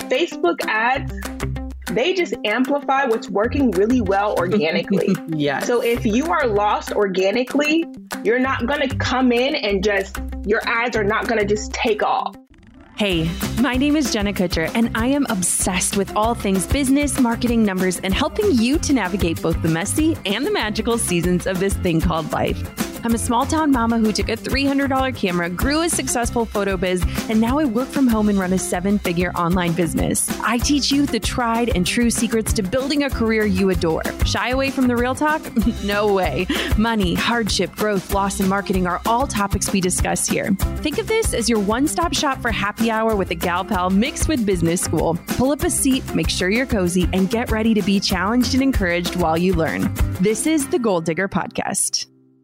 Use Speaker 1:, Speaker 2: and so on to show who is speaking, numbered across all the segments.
Speaker 1: Facebook ads, they just amplify what's working really well organically.
Speaker 2: Yes.
Speaker 1: So if you are lost organically, you're not going to come in and your ads are not going to just take off.
Speaker 3: Hey, my name is Jenna Kutcher, and I am obsessed with all things business, marketing, numbers, and helping you to navigate both the messy and the magical seasons of this thing called life. I'm a small town mama who took a $300 camera, grew a successful photo biz, and now I work from home and run a 7-figure online business. I teach you the tried and true secrets to building a career you adore. Shy away from the real talk? No way. Money, hardship, growth, loss, and marketing are all topics we discuss here. Think of this as your one-stop shop for happy hour with a gal pal mixed with business school. Pull up a seat, make sure you're cozy, and get ready to be challenged and encouraged while you learn. This is the Goal Digger Podcast.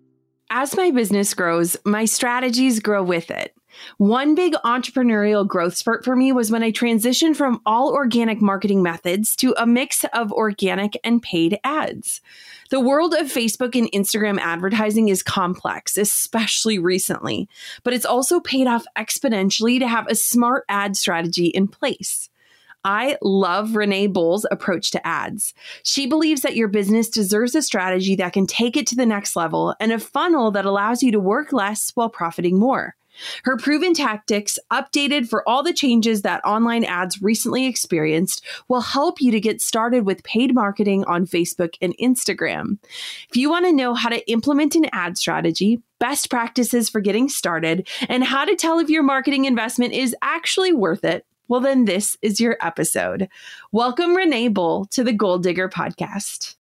Speaker 3: As my business grows, my strategies grow with it. One big entrepreneurial growth spurt for me was when I transitioned from all organic marketing methods to a mix of organic and paid ads. The world of Facebook and Instagram advertising is complex, especially recently, but it's also paid off exponentially to have a smart ad strategy in place. I love Renee Bull's approach to ads. She believes that your business deserves a strategy that can take it to the next level and a funnel that allows you to work less while profiting more. Her proven tactics, updated for all the changes that online ads recently experienced, will help you to get started with paid marketing on Facebook and Instagram. If you want to know how to implement an ad strategy, best practices for getting started, and how to tell if your marketing investment is actually worth it, well, then this is your episode. Welcome, Renee Bull, to the Goal Digger Podcast.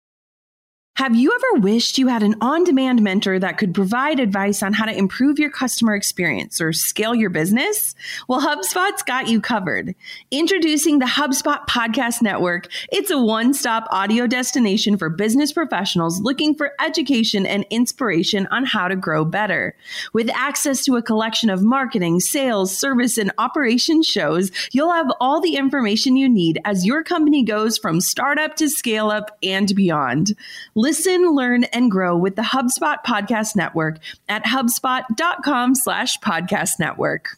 Speaker 3: Have you ever wished you had an on-demand mentor that could provide advice on how to improve your customer experience or scale your business? Well, HubSpot's got you covered. Introducing the HubSpot Podcast Network, it's a one-stop audio destination for business professionals looking for education and inspiration on how to grow better. With access to a collection of marketing, sales, service, and operations shows, you'll have all the information you need as your company goes from startup to scale up and beyond. Listen, learn, and grow with the HubSpot Podcast Network at HubSpot.com/podcast network.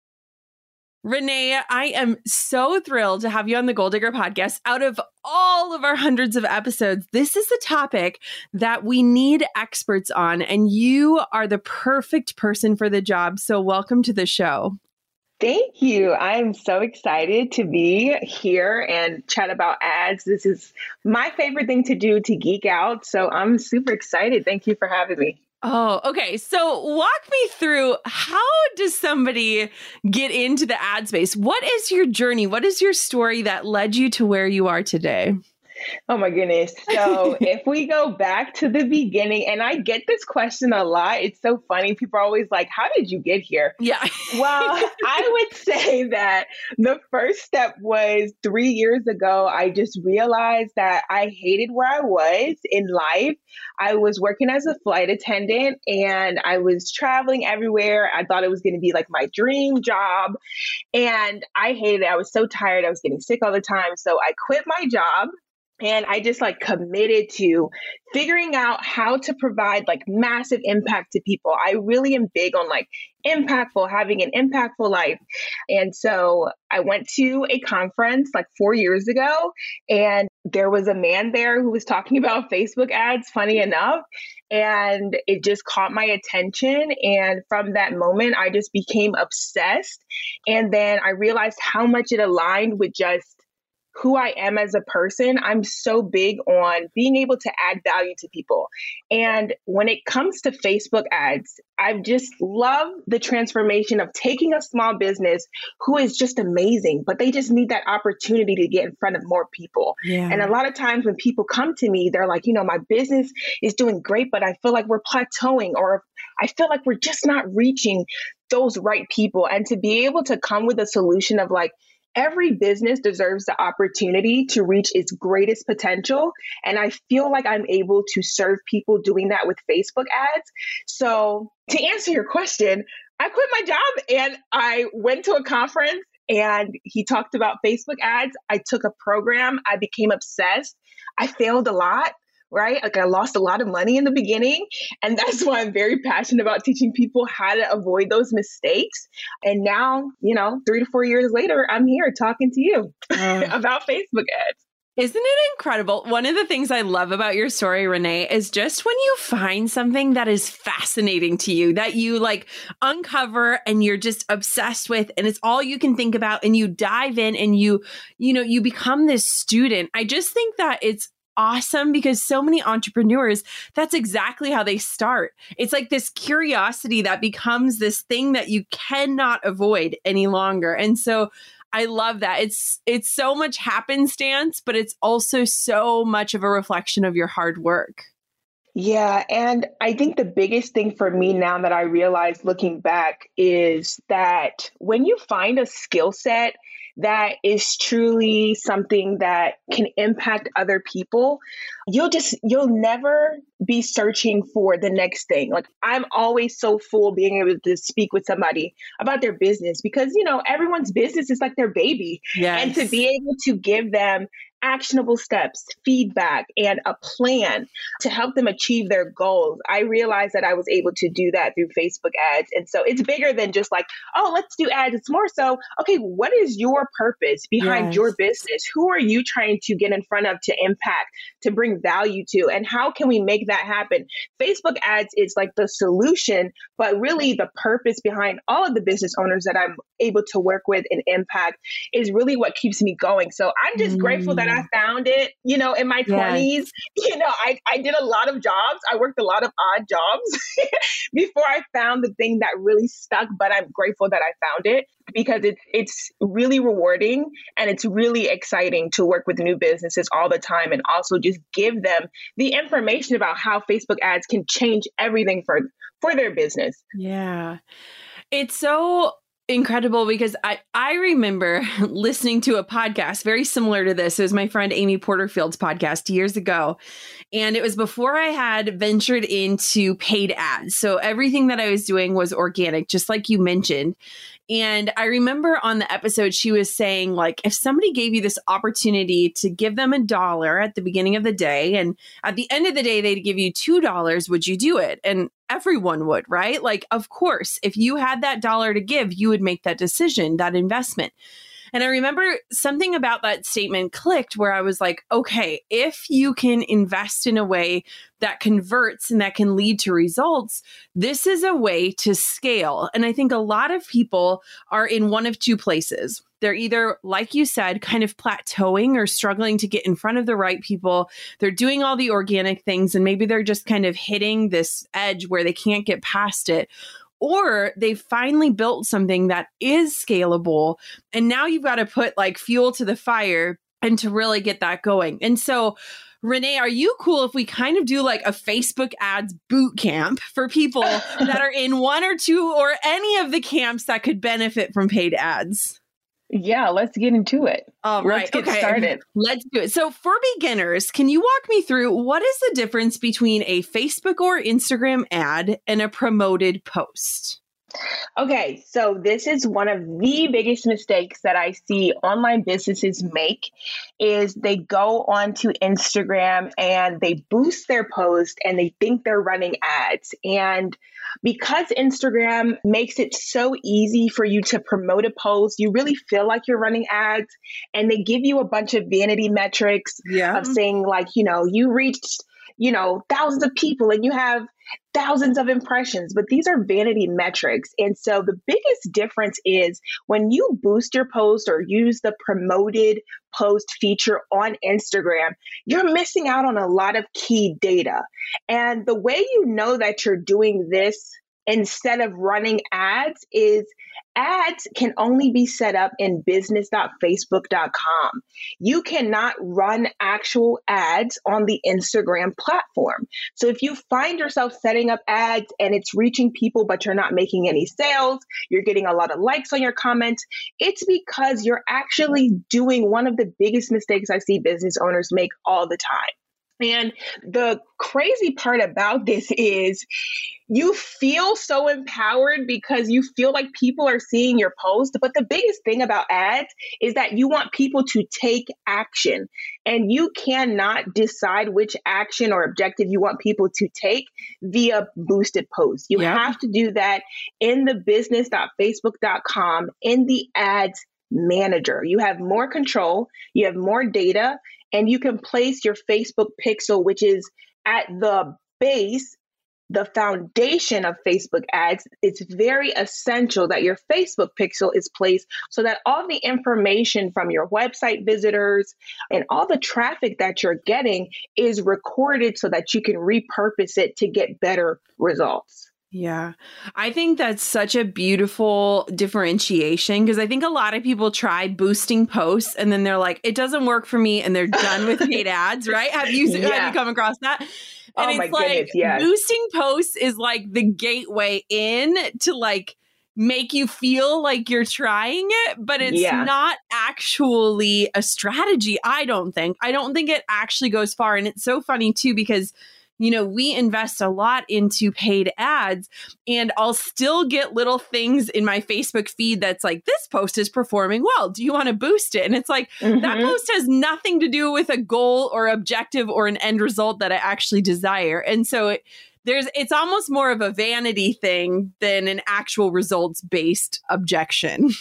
Speaker 3: Renee, I am so thrilled to have you on the Goal Digger Podcast. Out of all of our hundreds of episodes, this is the topic that we need experts on, and you are the perfect person for the job. So welcome to the show.
Speaker 1: Thank you. I'm so excited to be here and chat about ads. This is my favorite thing to do, to geek out. So I'm super excited. Thank you for having me.
Speaker 3: Oh, okay. So walk me through, how does somebody get into the ad space? What is your journey? What is your story that led you to where you are today?
Speaker 1: Oh my goodness. So if we go back to the beginning, and I get this question a lot, it's so funny. People are always like, how did you get here?
Speaker 3: Yeah.
Speaker 1: Well, I would say that the first step was 3 years ago. I just realized that I hated where I was in life. I was working as a flight attendant and I was traveling everywhere. I thought it was going to be like my dream job. And I hated it. I was so tired. I was getting sick all the time. So I quit my job. And I just committed to figuring out how to provide massive impact to people. I really am big on impactful, having an impactful life. And so I went to a conference 4 years ago, and there was a man there who was talking about Facebook ads, funny enough. And it just caught my attention. And from that moment, I just became obsessed. And then I realized how much it aligned with just who I am as a person. I'm so big on being able to add value to people. And when it comes to Facebook ads, I just love the transformation of taking a small business who is just amazing, but they just need that opportunity to get in front of more people.
Speaker 3: Yeah.
Speaker 1: And a lot of times when people come to me, they're like, my business is doing great, but I feel like we're plateauing, or I feel like we're just not reaching those right people. And to be able to come with a solution of every business deserves the opportunity to reach its greatest potential. And I feel like I'm able to serve people doing that with Facebook ads. So to answer your question, I quit my job and I went to a conference and he talked about Facebook ads. I took a program. I became obsessed. I failed a lot, right? Like I lost a lot of money in the beginning. And that's why I'm very passionate about teaching people how to avoid those mistakes. And now, 3 to 4 years later, I'm here talking to you about Facebook ads.
Speaker 3: Isn't it incredible? One of the things I love about your story, Renee, is just when you find something that is fascinating to you, that you like uncover and you're just obsessed with, and it's all you can think about, and you dive in and you become this student. I just think that it's awesome because so many entrepreneurs, that's exactly how they start. It's like this curiosity that becomes this thing that you cannot avoid any longer. And so I love that. It's so much happenstance, but it's also so much of a reflection of your hard work.
Speaker 1: Yeah. And I think the biggest thing for me now that I realize looking back is that when you find a skill set that is truly something that can impact other people, you'll never be searching for the next thing. Like I'm always so full being able to speak with somebody about their business because, everyone's business is like their baby.
Speaker 3: Yes.
Speaker 1: And to be able to give them actionable steps, feedback, and a plan to help them achieve their goals. I realized that I was able to do that through Facebook ads. And so it's bigger than just like, oh, let's do ads. It's more so, okay, what is your purpose behind your business? Who are you trying to get in front of to impact, to bring value to? And how can we make that happen? Facebook ads is like the solution, but really the purpose behind all of the business owners that I'm able to work with and impact is really what keeps me going. So I'm just grateful that I found it, in my 20s. I did a lot of jobs. I worked a lot of odd jobs before I found the thing that really stuck, but I'm grateful that I found it because it's really rewarding and it's really exciting to work with new businesses all the time and also just give them the information about how Facebook ads can change everything for their business.
Speaker 3: Yeah. It's so incredible because I remember listening to a podcast very similar to this. It was my friend Amy Porterfield's podcast years ago. And it was before I had ventured into paid ads. So everything that I was doing was organic, just like you mentioned. And I remember on the episode, she was saying, like, if somebody gave you this opportunity to give them $1 at the beginning of the day, and at the end of the day, they'd give you $2, would you do it? And everyone would, right? Like, of course, if you had that dollar to give, you would make that decision, that investment. And I remember something about that statement clicked where I was like, okay, if you can invest in a way that converts and that can lead to results, this is a way to scale. And I think a lot of people are in one of two places. They're either, like you said, kind of plateauing or struggling to get in front of the right people. They're doing all the organic things and maybe they're just kind of hitting this edge where they can't get past it. Or they finally built something that is scalable. And now you've got to put like fuel to the fire and to really get that going. And so, Renee, are you cool if we kind of do like a Facebook ads boot camp for people that are in one or two or any of the camps that could benefit from paid ads?
Speaker 1: Yeah, let's get into it.
Speaker 3: All right.
Speaker 1: Let's get started.
Speaker 3: Let's do it. So for beginners, can you walk me through what is the difference between a Facebook or Instagram ad and a promoted post?
Speaker 1: Okay, so this is one of the biggest mistakes that I see online businesses make is they go onto Instagram and they boost their post and they think they're running ads. And because Instagram makes it so easy for you to promote a post, you really feel like you're running ads and they give you a bunch of vanity metrics of saying like, you reached, thousands of people and you have thousands of impressions, but these are vanity metrics. And so the biggest difference is when you boost your post or use the promoted post feature on Instagram, you're missing out on a lot of key data. And the way you know that you're doing this instead of running ads is ads can only be set up in business.facebook.com. You cannot run actual ads on the Instagram platform. So if you find yourself setting up ads and it's reaching people, but you're not making any sales, you're getting a lot of likes on your comments, it's because you're actually doing one of the biggest mistakes I see business owners make all the time. And the crazy part about this is you feel so empowered because you feel like people are seeing your post. But the biggest thing about ads is that you want people to take action, and you cannot decide which action or objective you want people to take via boosted posts. You have to do that in the business.facebook.com in the ads manager. You have more control, you have more data, and you can place your Facebook pixel, which is at the base, the foundation of Facebook ads. It's very essential that your Facebook pixel is placed so that all the information from your website visitors and all the traffic that you're getting is recorded so that you can repurpose it to get better results.
Speaker 3: Yeah, I think that's such a beautiful differentiation, because I think a lot of people try boosting posts and then they're like, it doesn't work for me, and they're done with paid ads, right? Have you come across that? And it's like boosting posts is like the gateway in to like make you feel like you're trying it, but it's not actually a strategy. I don't think it actually goes far. And it's so funny too, because you know, we invest a lot into paid ads, and I'll still get little things in my Facebook feed that's like, this post is performing well. Do you want to boost it? And it's like, that post has nothing to do with a goal or objective or an end result that I actually desire. And so it's almost more of a vanity thing than an actual results-based objection.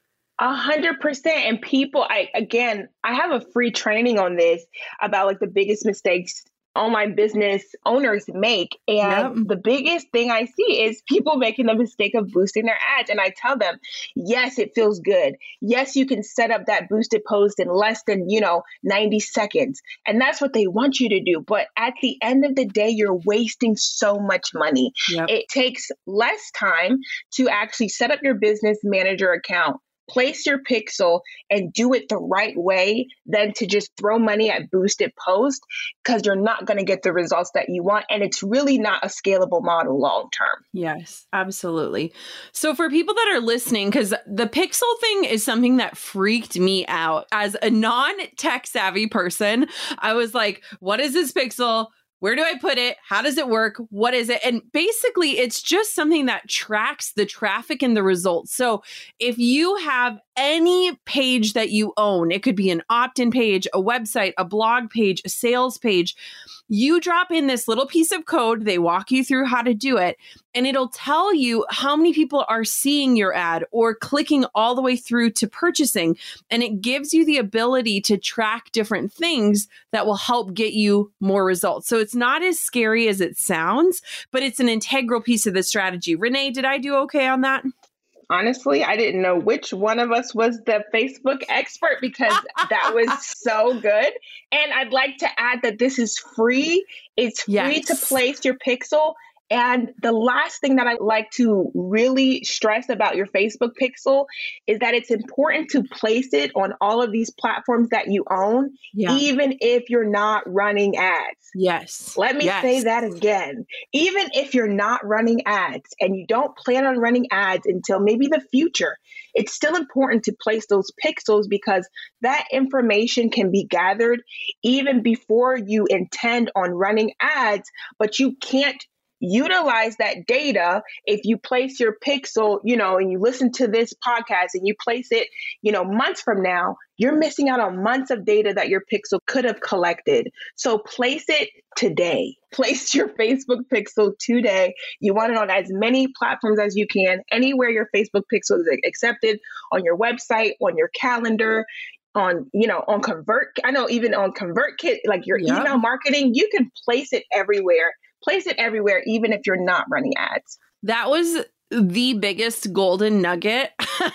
Speaker 1: 100%. And people, I have a free training on this about like the biggest mistakes online business owners make. And the biggest thing I see is people making the mistake of boosting their ads. And I tell them, yes, it feels good. Yes, you can set up that boosted post in less than, 90 seconds. And that's what they want you to do. But at the end of the day, you're wasting so much money. It takes less time to actually set up your business manager account, place your pixel, and do it the right way than to just throw money at boosted posts, because you're not going to get the results that you want. And it's really not a scalable model long term.
Speaker 3: Yes, absolutely. So for people that are listening, because the pixel thing is something that freaked me out as a non-tech savvy person. I was like, what is this pixel? Where do I put it? How does it work? What is it? And basically, it's just something that tracks the traffic and the results. So if you have any page that you own, it could be an opt-in page, a website, a blog page, a sales page, you drop in this little piece of code, they walk you through how to do it, and it'll tell you how many people are seeing your ad or clicking all the way through to purchasing. And it gives you the ability to track different things that will help get you more results. So it's not as scary as it sounds, but it's an integral piece of the strategy. Renee, did I do okay on that?
Speaker 1: Honestly, I didn't know which one of us was the Facebook expert, because that was so good. And I'd like to add that this is free. It's free to place your pixel. And the last thing that I like to really stress about your Facebook pixel is that it's important to place it on all of these platforms that you own, even if you're not running ads.
Speaker 3: Yes.
Speaker 1: Let me say that again. Even if you're not running ads and you don't plan on running ads until maybe the future, it's still important to place those pixels, because that information can be gathered even before you intend on running ads, but you can't utilize that data if you place your pixel, and you listen to this podcast and you place it, months from now, you're missing out on months of data that your pixel could have collected. So place it today. Place your Facebook pixel today. You want it on as many platforms as you can, anywhere your Facebook pixel is accepted, on your website, on your calendar, on Convert. I know even on ConvertKit, like your email marketing, you can place it everywhere. Place it everywhere, even if you're not running ads.
Speaker 3: That was the biggest golden nugget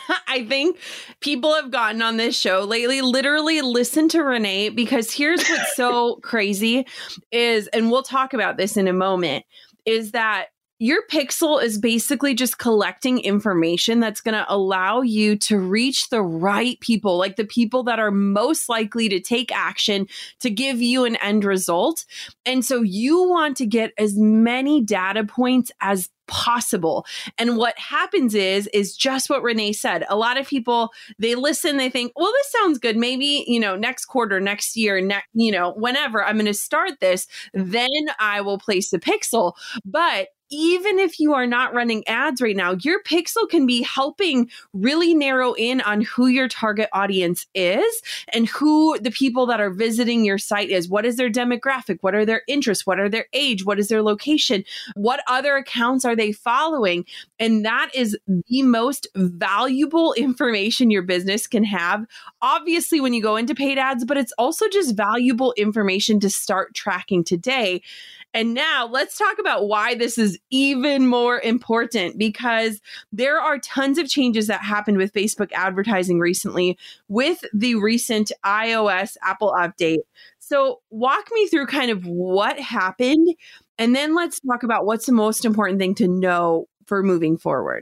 Speaker 3: I think people have gotten on this show lately. Literally listen to Renee, because here's what's so crazy is, and we'll talk about this in a moment, is that Your pixel is basically just collecting information that's going to allow you to reach the right people, like the people that are most likely to take action to give you an end result. And so you want to get as many data points as possible. And what happens is just what Renee said. A lot of people, they listen, they think, well, this sounds good. Maybe, next quarter, next year, whenever I'm going to start this, then I will place the pixel. But even if you are not running ads right now, your pixel can be helping really narrow in on who your target audience is and who the people that are visiting your site is. What is their demographic? What are their interests? What are their age? What is their location? What other accounts are they following? And that is the most valuable information your business can have. Obviously, when you go into paid ads, but it's also just valuable information to start tracking today. And now let's talk about why this is even more important, because there are tons of changes that happened with Facebook advertising recently with the recent iOS Apple update. So walk me through kind of what happened, and then let's talk about what's the most important thing to know for moving forward.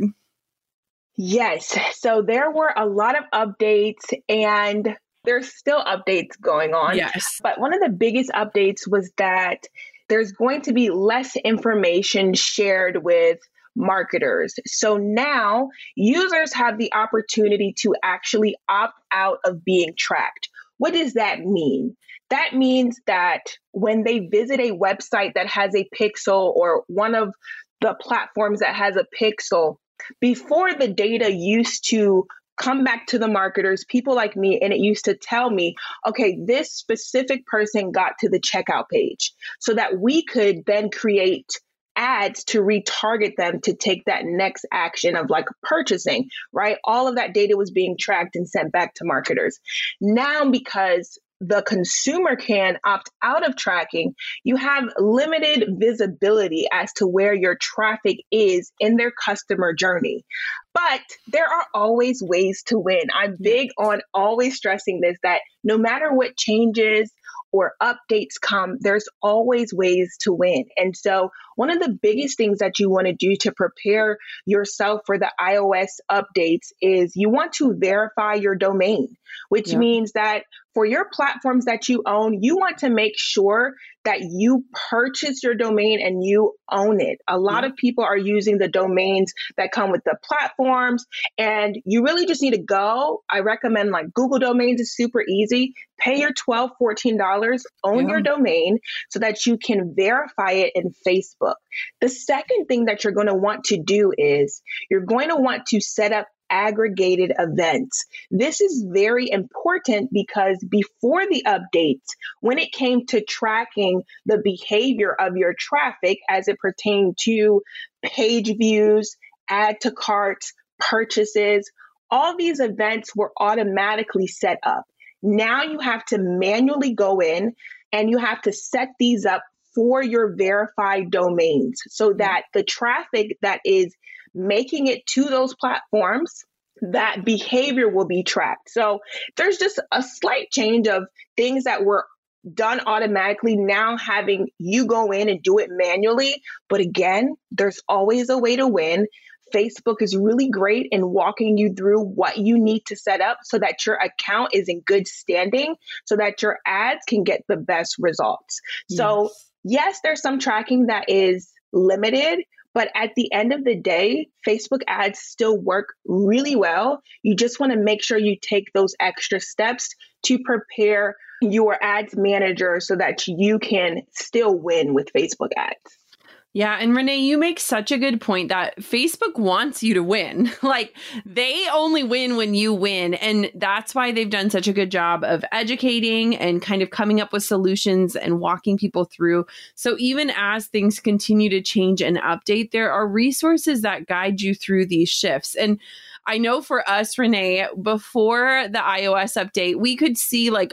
Speaker 1: Yes. So there were a lot of updates, and there's still updates going on.
Speaker 3: Yes.
Speaker 1: But one of the biggest updates was that there's going to be less information shared with marketers. So now users have the opportunity to actually opt out of being tracked. What does that mean? That means that when they visit a website that has a pixel or one of the platforms that has a pixel, before the data used to come back to the marketers, people like me, and it used to tell me, okay, this specific person got to the checkout page, so that we could then create ads to retarget them to take that next action of like purchasing, right? All of that data was being tracked and sent back to marketers. Now, because the consumer can opt out of tracking, you have limited visibility as to where your traffic is in their customer journey. But there are always ways to win. I'm big on always stressing this, that no matter what changes or updates come, there's always ways to win. And so one of the biggest things that you want to do to prepare yourself for the iOS updates is you want to verify your domain, which means that for your platforms that you own, you want to make sure that you purchase your domain and you own it. A lot of people are using the domains that come with the platforms, and you really just need to go. I recommend like Google Domains is super easy. Pay your $12, $14, own your domain so that you can verify it in Facebook. The second thing that you're going to want to do is you're going to want to set up aggregated events. This is very important because before the updates, when it came to tracking the behavior of your traffic as it pertained to page views, add to carts, purchases, all these events were automatically set up. Now you have to manually go in and you have to set these up for your verified domains so that the traffic that is making it to those platforms, that behavior will be tracked. So there's just a slight change of things that were done automatically, now having you go in and do it manually. But again, there's always a way to win. Facebook is really great in walking you through what you need to set up so that your account is in good standing, so that your ads can get the best results. So yes, there's some tracking that is limited, but at the end of the day, Facebook ads still work really well. You just want to make sure you take those extra steps to prepare your ads manager so that you can still win with Facebook ads.
Speaker 3: Yeah. And Renee, you make such a good point that Facebook wants you to win. Like they only win when you win. And that's why they've done such a good job of educating and kind of coming up with solutions and walking people through. So even as things continue to change and update, there are resources that guide you through these shifts. And I know for us, Renee, before the iOS update, we could see like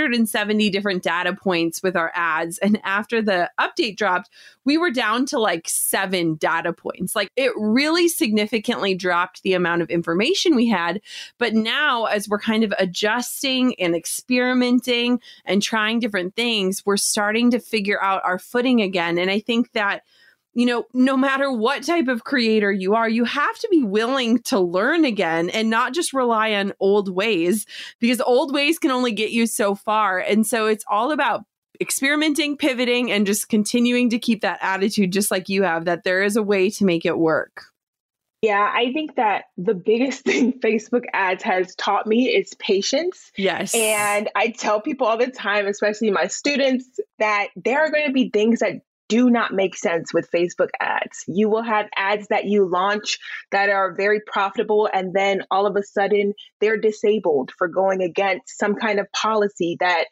Speaker 3: 170 different data points with our ads. And after the update dropped, we were down to like 7 data points. Like it really significantly dropped the amount of information we had. But now, as we're kind of adjusting and experimenting and trying different things, we're starting to figure out our footing again. And I think that no matter what type of creator you are, you have to be willing to learn again and not just rely on old ways, because old ways can only get you so far. And so it's all about experimenting, pivoting, and just continuing to keep that attitude, just like you have, that there is a way to make it work.
Speaker 1: Yeah, I think that the biggest thing Facebook ads has taught me is patience.
Speaker 3: Yes.
Speaker 1: And I tell people all the time, especially my students, that there are going to be things that do not make sense with Facebook ads. You will have ads that you launch that are very profitable, and then all of a sudden they're disabled for going against some kind of policy that,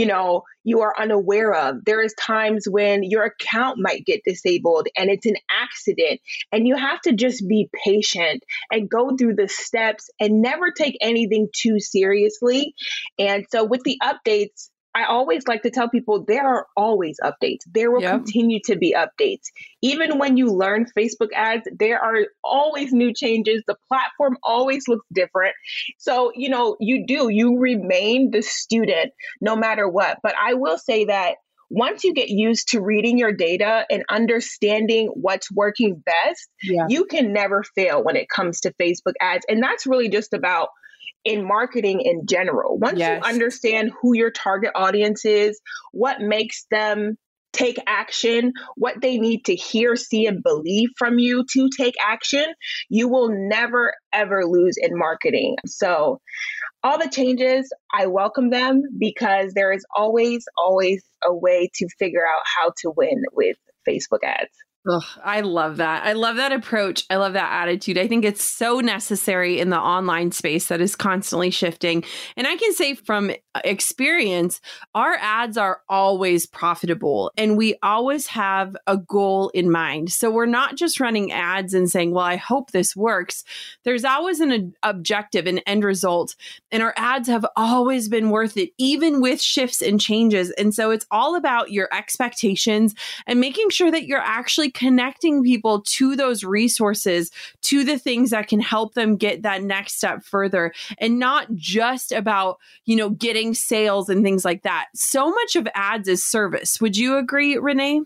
Speaker 1: you are unaware of. There is times when your account might get disabled and it's an accident, and you have to just be patient and go through the steps and never take anything too seriously. And so with the updates, I always like to tell people there are always updates. There will continue to be updates. Even when you learn Facebook ads, there are always new changes. The platform always looks different. So, you remain the student no matter what. But I will say that once you get used to reading your data and understanding what's working best, you can never fail when it comes to Facebook ads. And that's really just about in marketing in general. Once you understand who your target audience is, what makes them take action, what they need to hear, see, and believe from you to take action, you will never, ever lose in marketing. So all the changes, I welcome them, because there is always, always a way to figure out how to win with Facebook ads.
Speaker 3: Oh, I love that. I love that approach. I love that attitude. I think it's so necessary in the online space that is constantly shifting. And I can say from experience, our ads are always profitable and we always have a goal in mind. So we're not just running ads and saying, well, I hope this works. There's always an objective, an end result. And our ads have always been worth it, even with shifts and changes. And so it's all about your expectations and making sure that you're actually connecting people to those resources, to the things that can help them get that next step further, and not just about, getting sales and things like that. So much of ads is service. Would you agree, Renee?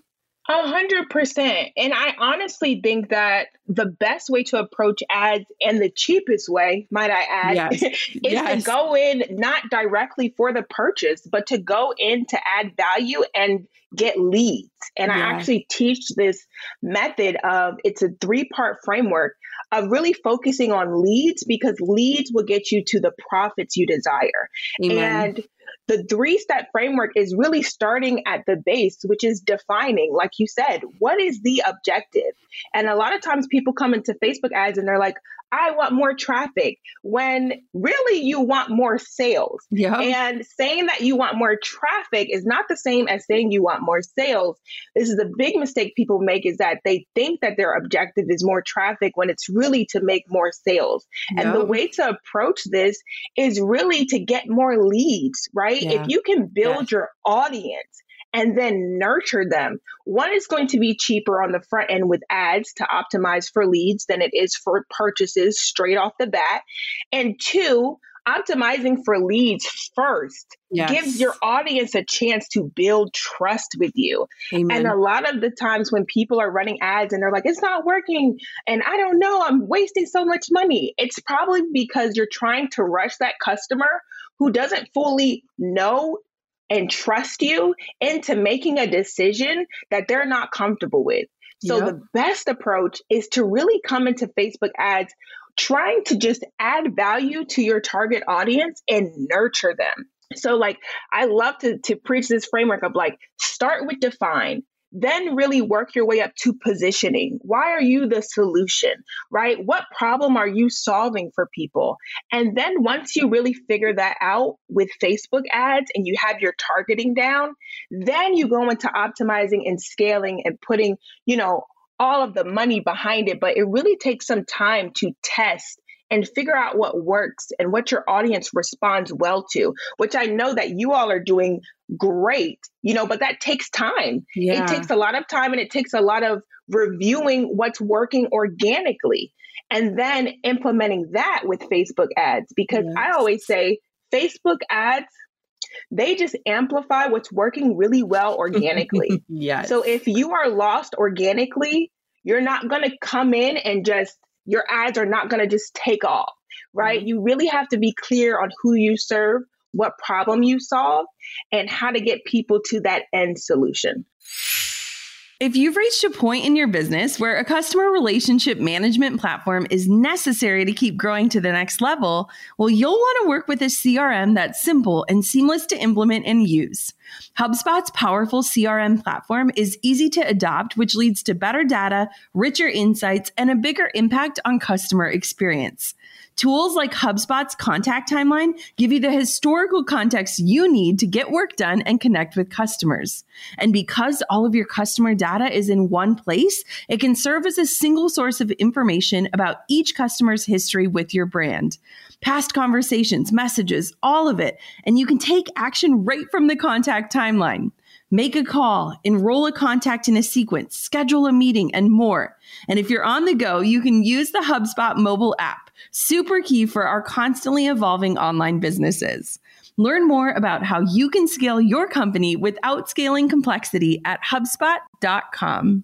Speaker 1: 100%. And I honestly think that the best way to approach ads, and the cheapest way, might I add, is to go in not directly for the purchase, but to go in to add value and get leads. And I actually teach this method of, it's a 3-part framework of really focusing on leads, because leads will get you to the profits you desire. Amen. And the 3-step framework is really starting at the base, which is defining, like you said, what is the objective? And a lot of times people come into Facebook ads and they're like, I want more traffic, when really you want more sales. Yeah. And saying that you want more traffic is not the same as saying you want more sales. This is a big mistake people make, is that they think that their objective is more traffic when it's really to make more sales. Yep. And the way to approach this is really to get more leads, right? Yeah. If you can build your audience and then nurture them, one is going to be cheaper on the front end with ads to optimize for leads than it is for purchases straight off the bat. And 2, optimizing for leads first gives your audience a chance to build trust with you. Amen. And a lot of the times when people are running ads and they're like, it's not working, and I don't know, I'm wasting so much money, it's probably because you're trying to rush that customer who doesn't fully know and trust you into making a decision that they're not comfortable with. So the best approach is to really come into Facebook ads trying to just add value to your target audience and nurture them. So I love to preach this framework of start with define, then really work your way up to positioning. Why are you the solution, right? What problem are you solving for people? And then once you really figure that out with Facebook ads and you have your targeting down, then you go into optimizing and scaling and putting, all of the money behind it. But it really takes some time to test and figure out what works and what your audience responds well to, which I know that you all are doing great, but that takes time. Yeah. It takes a lot of time, and it takes a lot of reviewing what's working organically and then implementing that with Facebook ads. Because I always say Facebook ads, They just amplify what's working really well organically.
Speaker 3: Yes.
Speaker 1: So if you are lost organically, you're not going to come in and just, your ads are not going to just take off, right? You really have to be clear on who you serve, what problem you solve, and how to get people to that end solution.
Speaker 3: If you've reached a point in your business where a customer relationship management platform is necessary to keep growing to the next level, well, you'll want to work with a CRM that's simple and seamless to implement and use. HubSpot's powerful CRM platform is easy to adopt, which leads to better data, richer insights, and a bigger impact on customer experience. Tools like HubSpot's contact timeline give you the historical context you need to get work done and connect with customers. And because all of your customer data is in one place, it can serve as a single source of information about each customer's history with your brand. Past conversations, messages, all of it. And you can take action right from the contact timeline. Make a call, enroll a contact in a sequence, schedule a meeting, and more. And if you're on the go, you can use the HubSpot mobile app, super key for our constantly evolving online businesses. Learn more about how you can scale your company without scaling complexity at HubSpot.com.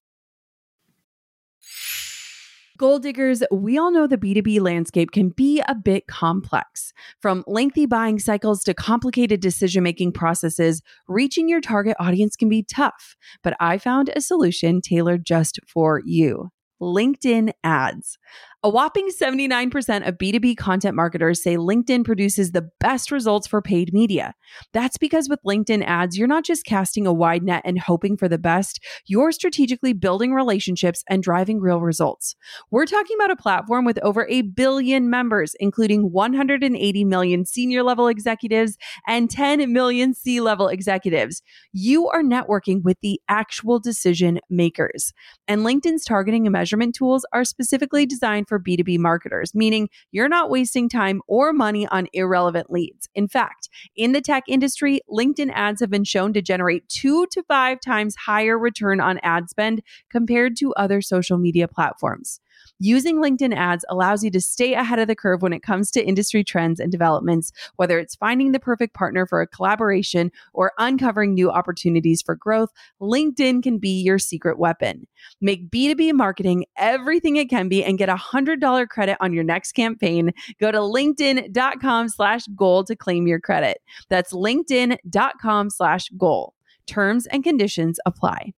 Speaker 3: Goal diggers, we all know the B2B landscape can be a bit complex. From lengthy buying cycles to complicated decision-making processes, reaching your target audience can be tough. But I found a solution tailored just for you: LinkedIn ads. A whopping 79% of B2B content marketers say LinkedIn produces the best results for paid media. That's because with LinkedIn ads, you're not just casting a wide net and hoping for the best, you're strategically building relationships and driving real results. We're talking about a platform with over 1 billion members, including 180 million senior level executives and 10 million C-level executives. You are networking with the actual decision makers. And LinkedIn's targeting and measurement tools are specifically designed for B2B marketers, meaning you're not wasting time or money on irrelevant leads. In fact, in the tech industry, LinkedIn ads have been shown to generate 2 to 5 times higher return on ad spend compared to other social media platforms. Using LinkedIn ads allows you to stay ahead of the curve when it comes to industry trends and developments, whether it's finding the perfect partner for a collaboration or uncovering new opportunities for growth. LinkedIn can be your secret weapon. Make B2B marketing everything it can be and get $100 credit on your next campaign. Go to linkedin.com/goal to claim your credit. That's linkedin.com/goal. Terms and conditions apply.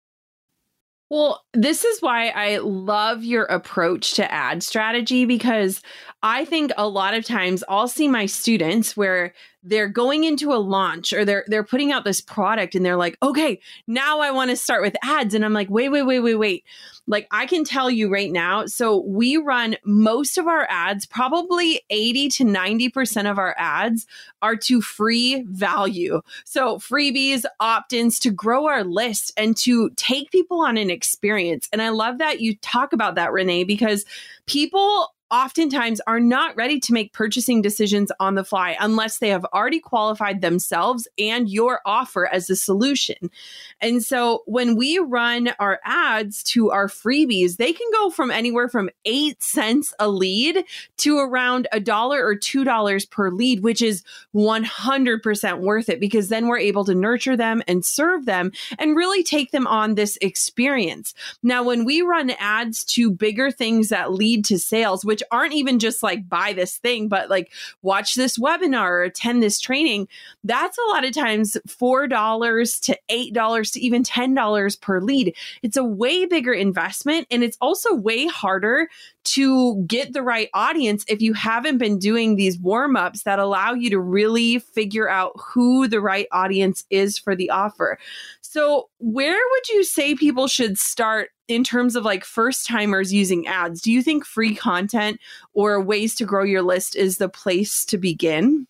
Speaker 3: Well, this is why I love your approach to ad strategy, because I think a lot of times I'll see my students where they're going into a launch or they're putting out this product and they're like, okay, now I want to start with ads. And I'm like, wait. Like, I can tell you right now. So we run most of our ads, probably 80 to 90% of our ads are to free value. So freebies, opt-ins to grow our list and to take people on an experience. And I love that you talk about that, Renee, because people oftentimes are not ready to make purchasing decisions on the fly unless they have already qualified themselves and your offer as a solution. And so when we run our ads to our freebies, they can go from anywhere from 8 cents a lead to around $1 or $2 per lead, which is 100% worth it, because then we're able to nurture them and serve them and really take them on this experience. Now, when we run ads to bigger things that lead to sales, which aren't even just like buy this thing, but like watch this webinar or attend this training, that's a lot of times $4 to $8 to even $10 per lead. It's a way bigger investment, and it's also way harder to get the right audience if you haven't been doing these warm-ups that allow you to really figure out who the right audience is for the offer. So where would you say people should start in terms of like first timers using ads? Do you think free content or ways to grow your list is the place to begin?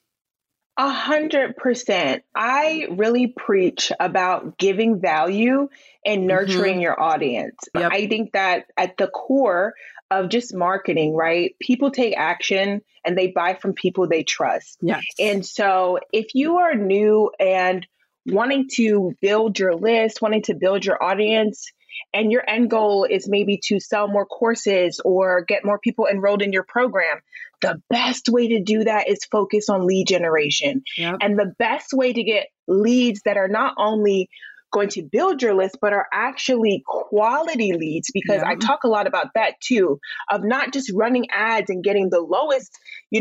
Speaker 1: 100%. I really preach about giving value and nurturing your audience.
Speaker 3: Yep.
Speaker 1: I think that at the core of just marketing, right? People take action and they buy from people they trust.
Speaker 3: Yes.
Speaker 1: And so if you are new and wanting to build your list, wanting to build your audience, and your end goal is maybe to sell more courses or get more people enrolled in your program, the best way to do that is focus on lead generation.
Speaker 3: Yep.
Speaker 1: And the best way to get leads that are not only going to build your list, but are actually quality leads, because I talk a lot about that too, of not just running ads and getting the lowest,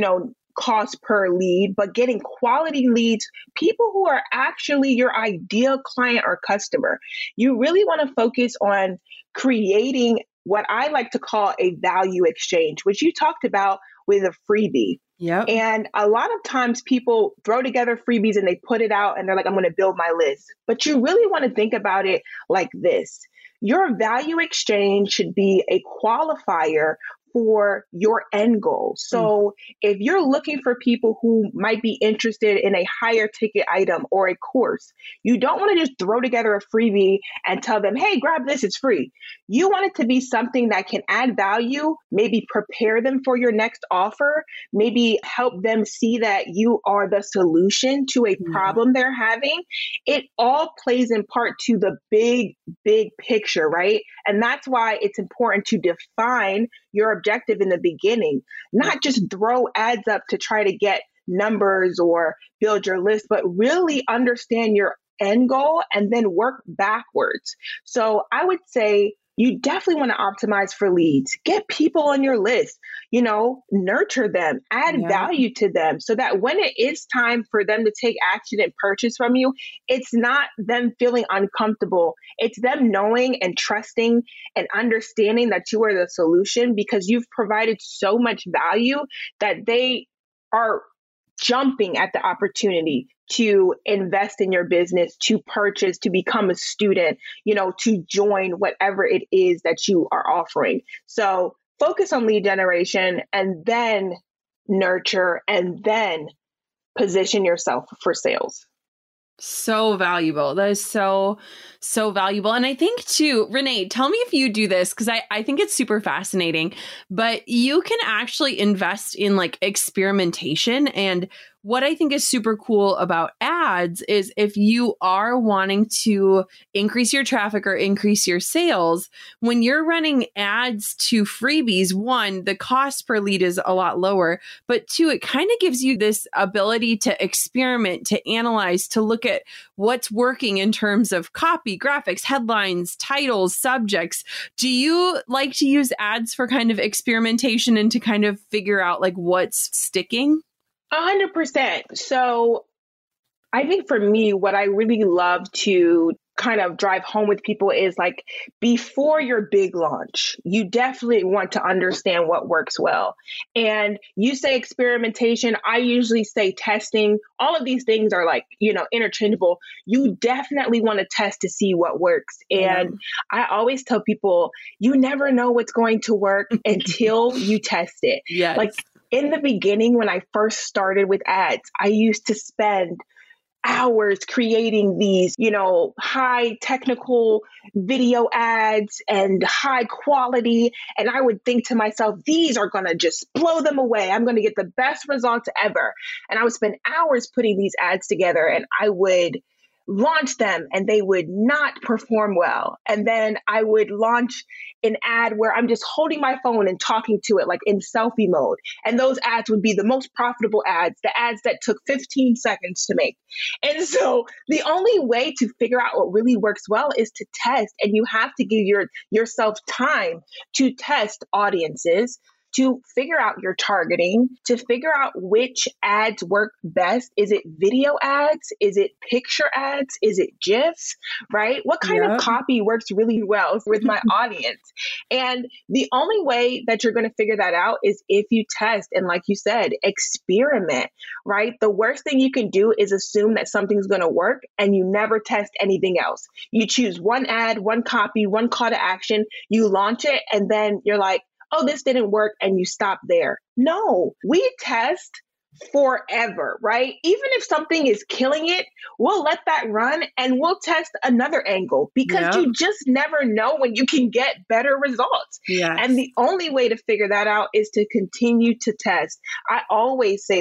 Speaker 1: cost per lead, but getting quality leads, people who are actually your ideal client or customer. You really want to focus on creating what I like to call a value exchange, which you talked about with a freebie.
Speaker 3: Yep.
Speaker 1: And a lot of times people throw together freebies and they put it out and they're like, I'm going to build my list. But you really want to think about it like this. Your value exchange should be a qualifier for your end goal. So if you're looking for people who might be interested in a higher ticket item or a course, you don't want to just throw together a freebie and tell them, hey, grab this, it's free. You want it to be something that can add value, maybe prepare them for your next offer, maybe help them see that you are the solution to a problem they're having. It all plays in part to the big picture, right? And that's why it's important to define your objective in the beginning, not just throw ads up to try to get numbers or build your list, but really understand your end goal and then work backwards. So I would say you definitely want to optimize for leads, get people on your list, nurture them, add value to them so that when it is time for them to take action and purchase from you, it's not them feeling uncomfortable. It's them knowing and trusting and understanding that you are the solution because you've provided so much value that they are jumping at the opportunity to invest in your business, to purchase, to become a student, to join whatever it is that you are offering. So focus on lead generation and then nurture and then position yourself for sales.
Speaker 3: So valuable. That is so valuable. And I think too, Renee, tell me if you do this, because I think it's super fascinating, but you can actually invest in like experimentation. And what I think is super cool about ads is if you are wanting to increase your traffic or increase your sales, when you're running ads to freebies, one, the cost per lead is a lot lower, but two, it kind of gives you this ability to experiment, to analyze, to look at what's working in terms of copy, graphics, headlines, titles, subjects. Do you like to use ads for kind of experimentation and to kind of figure out like what's sticking?
Speaker 1: 100%. So I think for me, what I really love to kind of drive home with people is like before your big launch, you definitely want to understand what works well. And you say experimentation, I usually say testing. All of these things are like, interchangeable. You definitely want to test to see what works. And I always tell people, you never know what's going to work until you test it.
Speaker 3: Yes.
Speaker 1: Like in the beginning, when I first started with ads, I used to spend hours creating these, high technical video ads and high quality. And I would think to myself, these are going to just blow them away. I'm going to get the best results ever. And I would spend hours putting these ads together and I would launch them and they would not perform well. And then I would launch an ad where I'm just holding my phone and talking to it like in selfie mode. And those ads would be the most profitable ads, the ads that took 15 seconds to make. And so the only way to figure out what really works well is to test. And you have to give yourself time to test audiences, to figure out your targeting, to figure out which ads work best. Is it video ads? Is it picture ads? Is it GIFs, right? What kind of copy works really well with my audience? And the only way that you're going to figure that out is if you test. And like you said, experiment, right? The worst thing you can do is assume that something's going to work and you never test anything else. You choose one ad, one copy, one call to action, you launch it, and then you're like, oh, this didn't work, and you stop there. No, we test forever, right? Even if something is killing it, we'll let that run and we'll test another angle because you just never know when you can get better results.
Speaker 3: Yes.
Speaker 1: And the only way to figure that out is to continue to test. I always say that.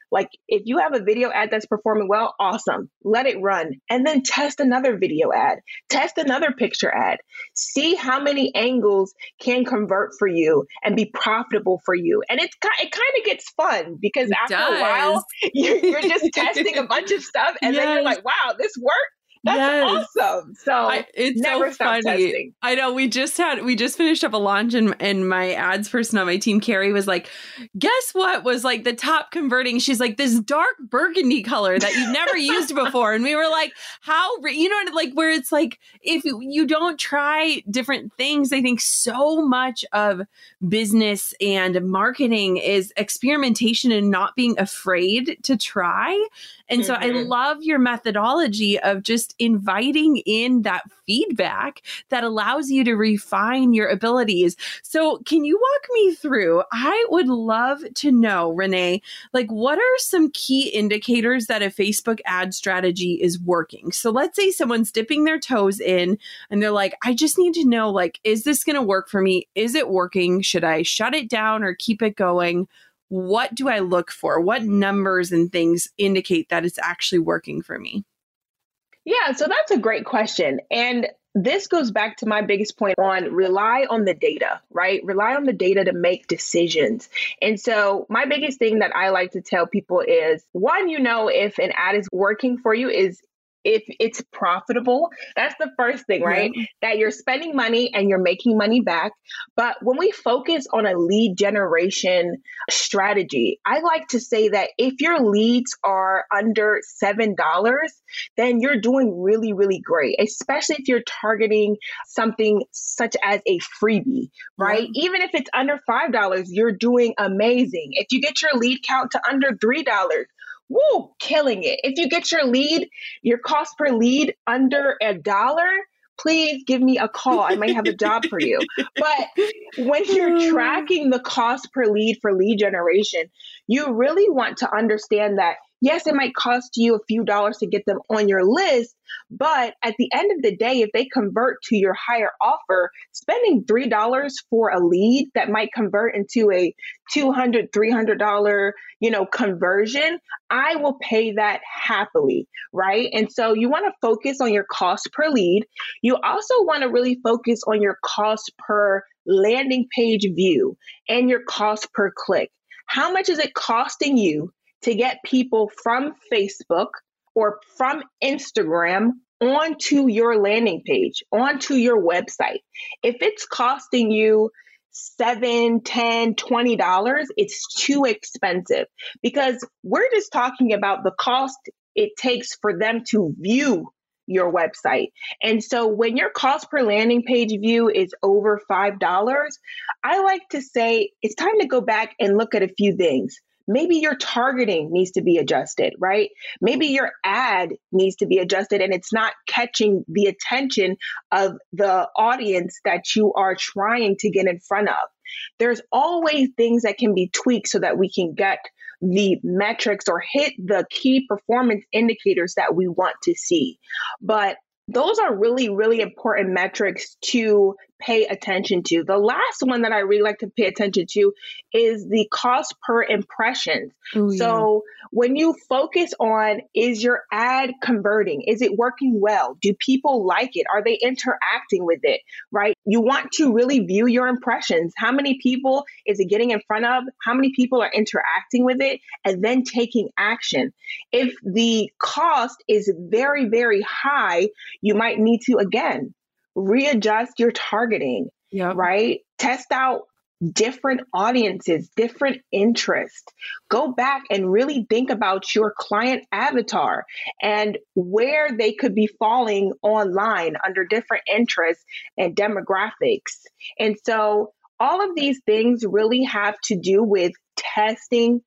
Speaker 1: Like if you have a video ad that's performing well, awesome. Let it run. And then test another video ad, test another picture ad. See how many angles can convert for you and be profitable for you. And it kind of gets fun because after a while, you're just testing a bunch of stuff and then you're like, wow, this worked. That's awesome. So
Speaker 3: it's
Speaker 1: never
Speaker 3: so
Speaker 1: stop
Speaker 3: funny.
Speaker 1: testing.
Speaker 3: I know we just finished up a launch and my ads person on my team, Carrie, was like, guess what was like the top converting? She's like, this dark burgundy color that you've never used before. And we were like, how, like where it's like, if you don't try different things, I think so much of business and marketing is experimentation and not being afraid to try. And so I love your methodology of just inviting in that feedback that allows you to refine your abilities. So can you walk me through? I would love to know, Renee, like what are some key indicators that a Facebook ad strategy is working? So let's say someone's dipping their toes in and they're like, I just need to know, like, is this going to work for me? Is it working? Should I shut it down or keep it going? What do I look for? What numbers and things indicate that it's actually working for me?
Speaker 1: Yeah, so that's a great question. And this goes back to my biggest point on rely on the data, right? Rely on the data to make decisions. And so my biggest thing that I like to tell people is one, if an ad is working for you is if it's profitable. That's the first thing, right? Yeah. That you're spending money and you're making money back. But when we focus on a lead generation strategy, I like to say that if your leads are under $7, then you're doing really, really great, especially if you're targeting something such as a freebie, right? Yeah. Even if it's under $5, you're doing amazing. If you get your lead count to under $3, woo, killing it. If you get your cost per lead under $1, please give me a call. I might have a job for you. But when you're tracking the cost per lead for lead generation, you really want to understand that, yes, it might cost you a few dollars to get them on your list, but at the end of the day, if they convert to your higher offer, spending $3 for a lead that might convert into a $200, $300, conversion, I will pay that happily, right? And so you want to focus on your cost per lead. You also want to really focus on your cost per landing page view and your cost per click. How much is it costing you to get people from Facebook or from Instagram onto your landing page, onto your website? If it's costing you $7, $10, $20, it's too expensive because we're just talking about the cost it takes for them to view your website. And so when your cost per landing page view is over $5, I like to say it's time to go back and look at a few things. Maybe your targeting needs to be adjusted, right? Maybe your ad needs to be adjusted and it's not catching the attention of the audience that you are trying to get in front of. There's always things that can be tweaked so that we can get the metrics or hit the key performance indicators that we want to see. But those are really, really important metrics to pay attention to. The last one that I really like to pay attention to is the cost per impressions. Ooh, so when you focus on, is your ad converting? Is it working well? Do people like it? Are they interacting with it, right? You want to really view your impressions. How many people is it getting in front of? How many people are interacting with it? And then taking action. If the cost is very, very high, you might need to, again, readjust your targeting, right? Test out different audiences, different interests. Go back and really think about your client avatar and where they could be falling online under different interests and demographics. And so all of these things really have to do with testing,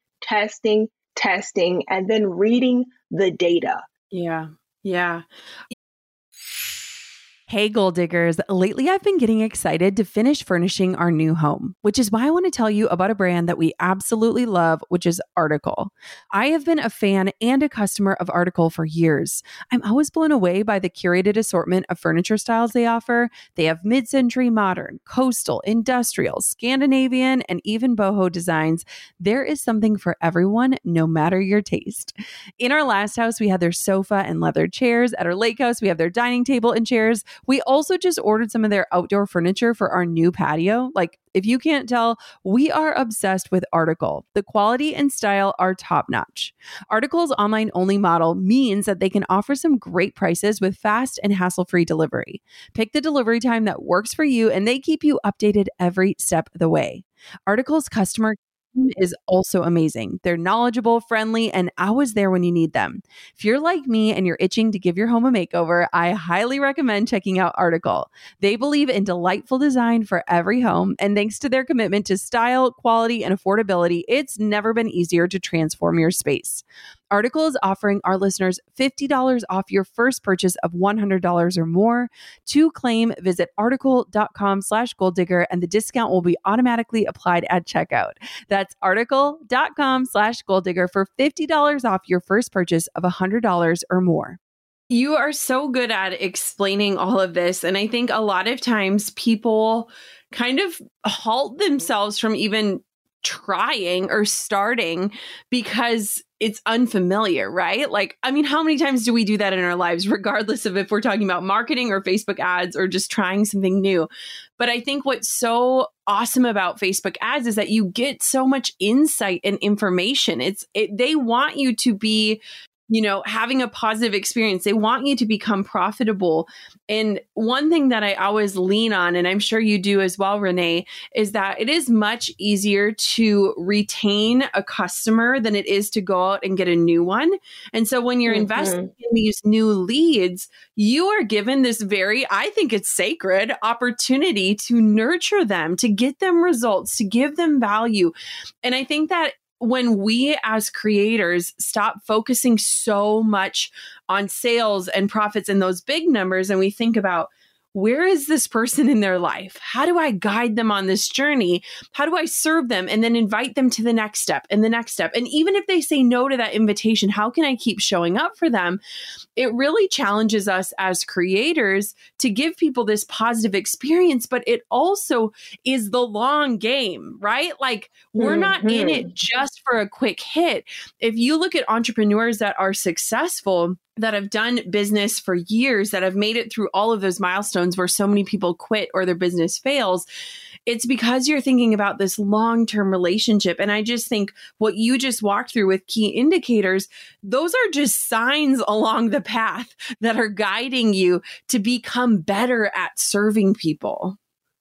Speaker 1: and then reading the data.
Speaker 3: Yeah. Hey, Goal Diggers. Lately, I've been getting excited to finish furnishing our new home, which is why I want to tell you about a brand that we absolutely love, which is Article. I have been a fan and a customer of Article for years. I'm always blown away by the curated assortment of furniture styles they offer. They have mid-century modern, coastal, industrial, Scandinavian, and even boho designs. There is something for everyone, no matter your taste. In our last house, we had their sofa and leather chairs. At our lake house, we have their dining table and chairs. We also just ordered some of their outdoor furniture for our new patio. Like, if you can't tell, we are obsessed with Article. The quality and style are top notch. Article's online only model means that they can offer some great prices with fast and hassle-free delivery. Pick the delivery time that works for you, and they keep you updated every step of the way. Article's customer is also amazing. They're knowledgeable, friendly, and always there when you need them. If you're like me and you're itching to give your home a makeover, I highly recommend checking out Article. They believe in delightful design for every home, and thanks to their commitment to style, quality, and affordability, it's never been easier to transform your space. Article is offering our listeners $50 off your first purchase of $100 or more. To claim, visit article.com/goaldigger and the discount will be automatically applied at checkout. That's article.com/goaldigger for $50 off your first purchase of $100 or more. You are so good at explaining all of this. And I think a lot of times people kind of halt themselves from even trying or starting because it's unfamiliar, right? Like, I mean, how many times do we do that in our lives, regardless of if we're talking about marketing or Facebook ads or just trying something new? But I think what's so awesome about Facebook ads is that you get so much insight and information. They want you to be, having a positive experience. They want you to become profitable. And one thing that I always lean on, and I'm sure you do as well, Renee, is that it is much easier to retain a customer than it is to go out and get a new one. And so when you're investing in these new leads, you are given this I think it's sacred opportunity to nurture them, to get them results, to give them value. And I think that when we as creators stop focusing so much on sales and profits and those big numbers, and we think about, where is this person in their life? How do I guide them on this journey? How do I serve them and then invite them to the next step and the next step? And even if they say no to that invitation, how can I keep showing up for them? It really challenges us as creators to give people this positive experience, but it also is the long game, right? Like, we're not in it just for a quick hit. If you look at entrepreneurs that are successful, that have done business for years, that have made it through all of those milestones where so many people quit or their business fails, it's because you're thinking about this long-term relationship. And I just think what you just walked through with key indicators, those are just signs along the path that are guiding you to become better at serving people.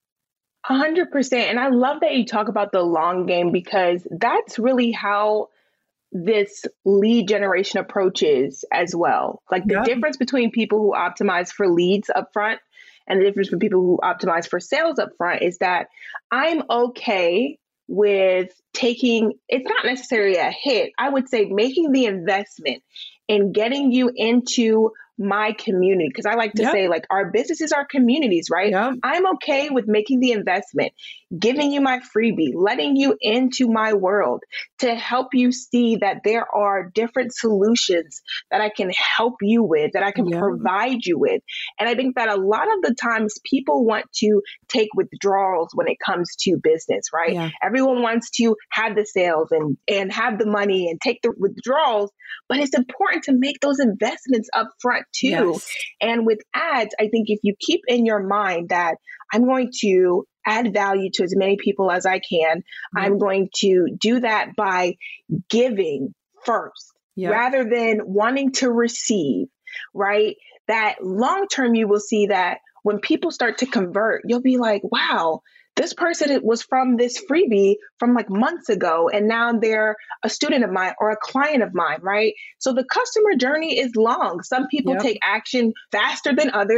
Speaker 1: 100%. And I love that you talk about the long game, because that's really how this lead generation approaches as well. Like, the difference between people who optimize for leads up front and the difference between people who optimize for sales up front is that I'm okay with taking, it's not necessarily a hit, I would say making the investment in getting you into my community. Because I like to say, like, our businesses are communities, right? I'm okay with making the investment, giving you my freebie, letting you into my world to help you see that there are different solutions that I can help you with, that I can provide you with. And I think that a lot of the times people want to take withdrawals when it comes to business, right? Yeah. Everyone wants to have the sales and have the money and take the withdrawals, but it's important to make those investments up front too. Yes. And with ads, I think if you keep in your mind that I'm going to add value to as many people as I can, I'm going to do that by giving first rather than wanting to receive, right? That long term, you will see that when people start to convert, you'll be like, wow, this person was from this freebie from like months ago, and now they're a student of mine or a client of mine, right? So the customer journey is long. Some people take action faster than others,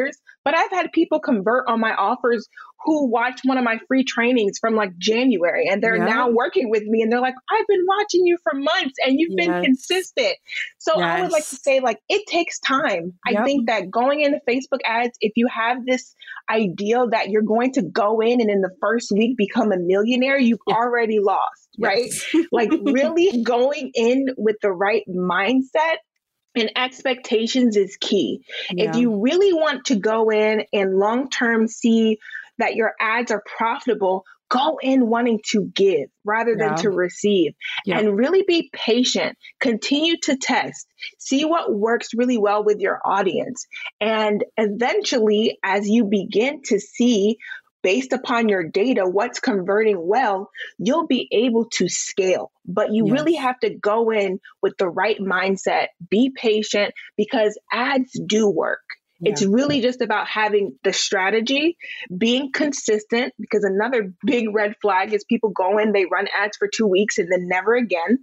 Speaker 1: But I've had people convert on my offers who watched one of my free trainings from like January, and they're now working with me, and they're like, I've been watching you for months and you've been consistent. So I would like to say, like, it takes time. I think that going into Facebook ads, if you have this ideal that you're going to go in and in the first week become a millionaire, you've already lost, right? Like really going in with the right mindset and expectations is key. If you really want to go in and long-term see that your ads are profitable, go in wanting to give rather than to receive, and really be patient. Continue to test, see what works really well with your audience. And eventually, as you begin to see based upon your data, what's converting well, you'll be able to scale. But you really have to go in with the right mindset, be patient, because ads do work. It's really just about having the strategy, being consistent, because another big red flag is people go in, they run ads for 2 weeks and then never again.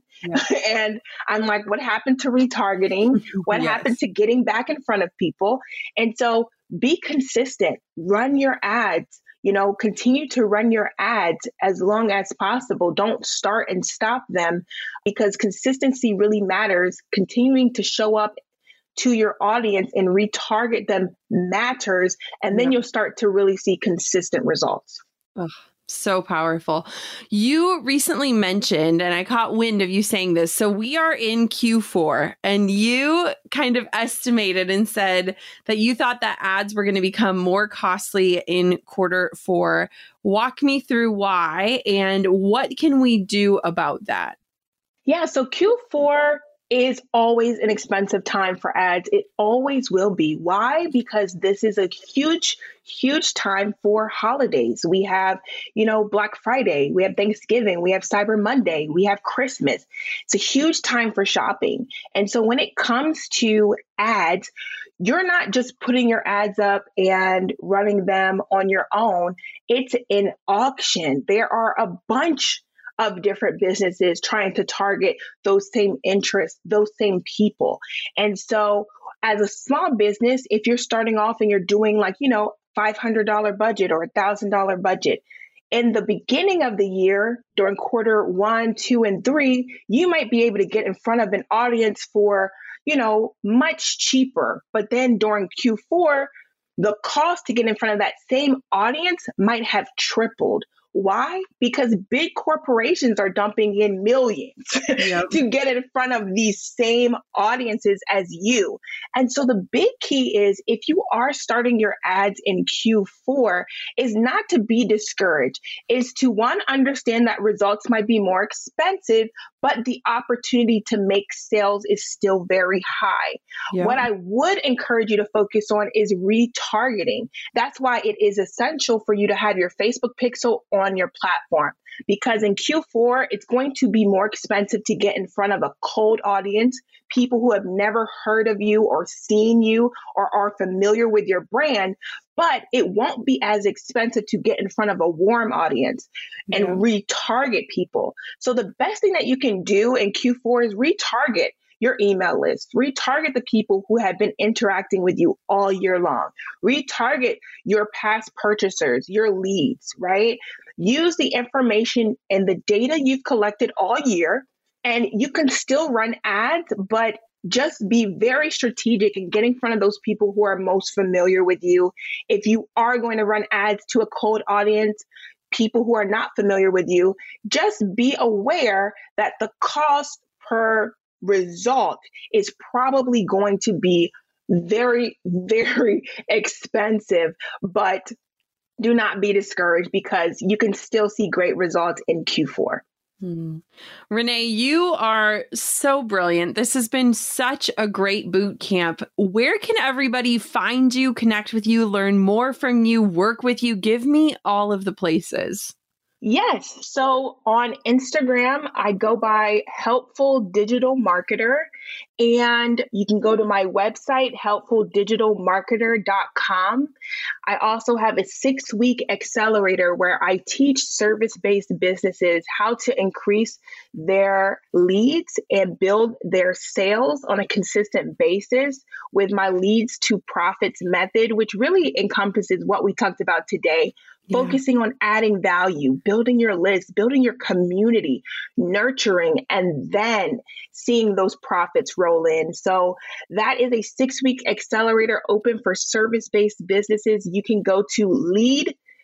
Speaker 1: And I'm like, what happened to retargeting? What happened to getting back in front of people? And so be consistent, run your ads. Continue to run your ads as long as possible. Don't start and stop them, because consistency really matters. Continuing to show up to your audience and retarget them matters. And then you'll start to really see consistent results.
Speaker 3: Oh, so powerful. You recently mentioned, and I caught wind of you saying this, so we are in Q4, and you kind of estimated and said that you thought that ads were going to become more costly in Q4. Walk me through why, and what can we do about that?
Speaker 1: Yeah, so Q4 is always an expensive time for ads. It always will be. Why? Because this is a huge, huge time for holidays. We have, Black Friday, we have Thanksgiving, we have Cyber Monday, we have Christmas. It's a huge time for shopping. And so when it comes to ads, you're not just putting your ads up and running them on your own. It's an auction. There are a bunch of different businesses trying to target those same interests, those same people. And so as a small business, if you're starting off and you're doing like, $500 budget or $1,000 budget, in the beginning of the year, during Q1, 2, and 3, you might be able to get in front of an audience for, much cheaper. But then during Q4, the cost to get in front of that same audience might have tripled. Why? Because big corporations are dumping in millions to get in front of these same audiences as you. And so the big key is, if you are starting your ads in Q4, is not to be discouraged, is to understand that results might be more expensive, but the opportunity to make sales is still very high. What I would encourage you to focus on is retargeting. That's why it is essential for you to have your Facebook pixel on your platform, because in Q4, it's going to be more expensive to get in front of a cold audience, people who have never heard of you or seen you or are familiar with your brand. But it won't be as expensive to get in front of a warm audience and retarget people. So the best thing that you can do in Q4 is retarget your email list, retarget the people who have been interacting with you all year long, retarget your past purchasers, your leads, right? Use the information and the data you've collected all year, and you can still run ads, but just be very strategic in getting in front of those people who are most familiar with you. If you are going to run ads to a cold audience, people who are not familiar with you, just be aware that the cost per result is probably going to be very, very expensive, but do not be discouraged, because you can still see great results in Q4.
Speaker 3: Renee, you are so brilliant. This has been such a great boot camp. Where can everybody find you, connect with you, learn more from you, work with you? Give me all of the places.
Speaker 1: Yes. So on Instagram, I go by Helpful Digital Marketer. And you can go to my website, helpfuldigitalmarketer.com. I also have a 6-week accelerator where I teach service-based businesses how to increase their leads and build their sales on a consistent basis with my leads to profits method, which really encompasses what we talked about today. Focusing on adding value, building your list, building your community, nurturing, and then seeing those profits roll in. So that is a 6-week accelerator open for service-based businesses. You can go to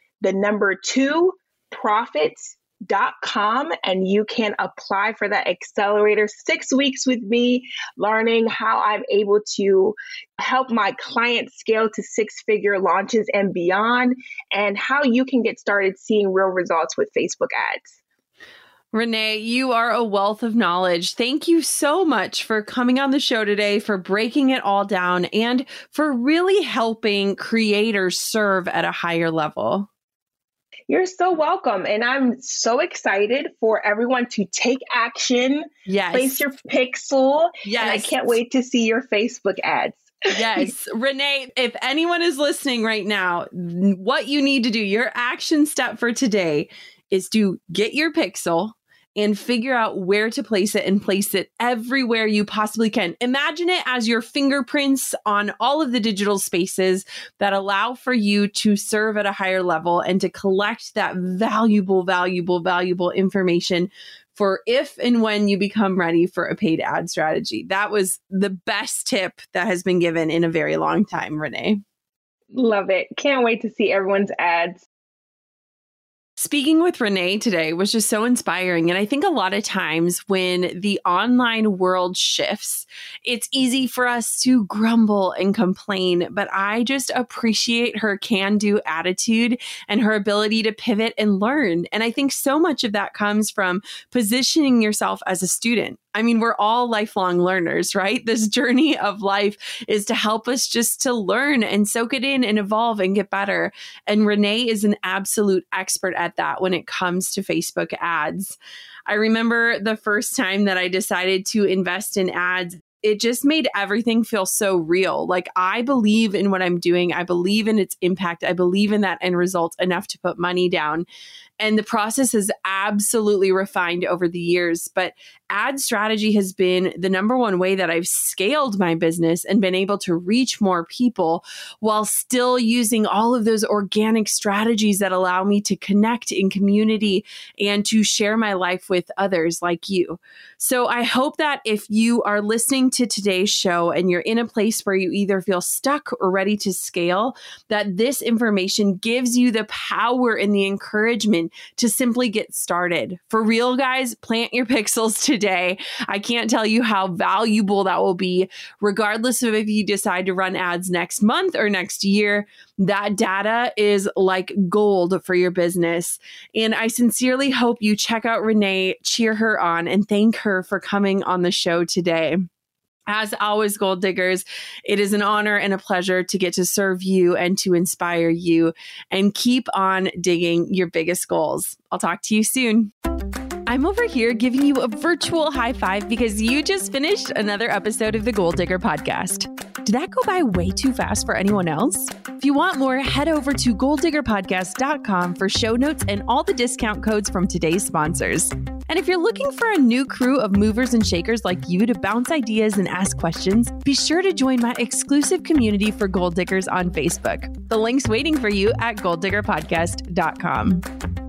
Speaker 1: lead2profits.com and you can apply for that accelerator. 6 weeks with me, learning how I'm able to help my clients scale to 6-figure launches and beyond, and how you can get started seeing real results with Facebook ads.
Speaker 3: Renee, you are a wealth of knowledge. Thank you so much for coming on the show today, for breaking it all down, and for really helping creators serve at a higher level.
Speaker 1: You're so welcome. And I'm so excited for everyone to take action.
Speaker 3: Yes.
Speaker 1: Place your pixel.
Speaker 3: Yes.
Speaker 1: And I can't wait to see your Facebook ads.
Speaker 3: Yes. Renee, if anyone is listening right now, what you need to do, your action step for today is to get your pixel and figure out where to place it and place it everywhere you possibly can. Imagine it as your fingerprints on all of the digital spaces that allow for you to serve at a higher level and to collect that valuable information for if and when you become ready for a paid ad strategy. That was the best tip that has been given in a very long time, Renee.
Speaker 1: Love it. Can't wait to see everyone's ads.
Speaker 3: Speaking with Renee today was just so inspiring. And I think a lot of times when the online world shifts, it's easy for us to grumble and complain. But I just appreciate her can-do attitude and her ability to pivot and learn. And I think so much of that comes from positioning yourself as a student. I mean, we're all lifelong learners, right? This journey of life is to help us just to learn and soak it in and evolve and get better. And Renee is an absolute expert at that when it comes to Facebook ads. I remember the first time that I decided to invest in ads, it just made everything feel so real. Like, I believe in what I'm doing. I believe in its impact. I believe in that end result enough to put money down. And the process has absolutely refined over the years. But ad strategy has been the number one way that I've scaled my business and been able to reach more people while still using all of those organic strategies that allow me to connect in community and to share my life with others like you. So I hope that if you are listening to today's show and you're in a place where you either feel stuck or ready to scale, that this information gives you the power and the encouragement to simply get started. For real, guys, plant your pixels today. I can't tell you how valuable that will be, regardless of if you decide to run ads next month or next year. That data is like gold for your business. And I sincerely hope you check out Renee, cheer her on, and thank her for coming on the show today. As always, Goal Diggers, it is an honor and a pleasure to get to serve you and to inspire you, and keep on digging your biggest goals. I'll talk to you soon. I'm over here giving you a virtual high five because you just finished another episode of the Goal Digger podcast. Did that go by way too fast for anyone else? If you want more, head over to goaldiggerpodcast.com for show notes and all the discount codes from today's sponsors. And if you're looking for a new crew of movers and shakers like you to bounce ideas and ask questions, be sure to join my exclusive community for Goal Diggers on Facebook. The link's waiting for you at goaldiggerpodcast.com.